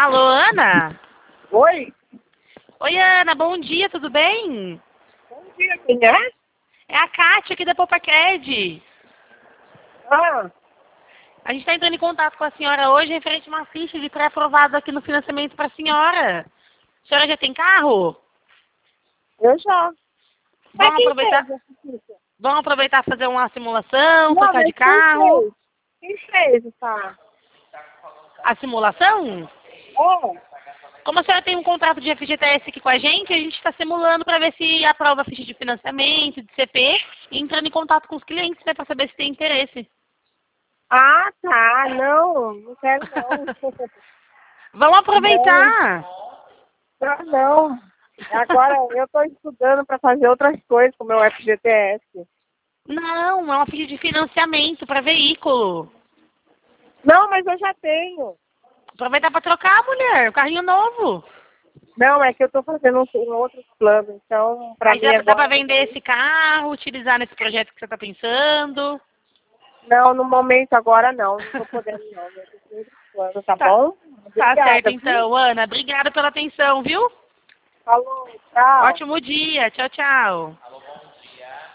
Alô, Ana? Oi? Oi, Ana, bom dia, tudo bem? Bom dia, quem é? É a Kátia aqui da Popacred. Ah, A gente está entrando em contato com a senhora hoje referente a uma ficha de pré-aprovado aqui no financiamento para a senhora. A senhora já tem carro? eu já. Mas Vamos quem aproveitar, fez essa ficha? vamos aproveitar e fazer uma simulação, Não, trocar de mas quem carro. fez? Quem fez essa? A simulação? É. Como a senhora tem um contrato de FGTS aqui com a gente está simulando para ver se aprova a ficha de financiamento, de CP, e entrando em contato com os clientes, né, para saber se tem interesse. Ah, tá. Não quero não. Vamos Não, aproveitar! não. Agora eu estou estudando para fazer outras coisas com o meu FGTS. Não, é uma ficha de financiamento para veículo. Não, mas eu já tenho. Aproveitar para trocar, mulher, o carrinho novo. Não, é que eu estou fazendo um outro plano. Então, para Aí mim dá para agora... vender esse carro, utilizar nesse projeto que você está pensando. Não, no momento agora não. Não estou podendo não. Eu tenho outro plano, tá Tá, bom? tá certo Obrigada, viu? então, Ana. Obrigada pela atenção, viu? Falou, tchau. Ótimo dia. Tchau, tchau.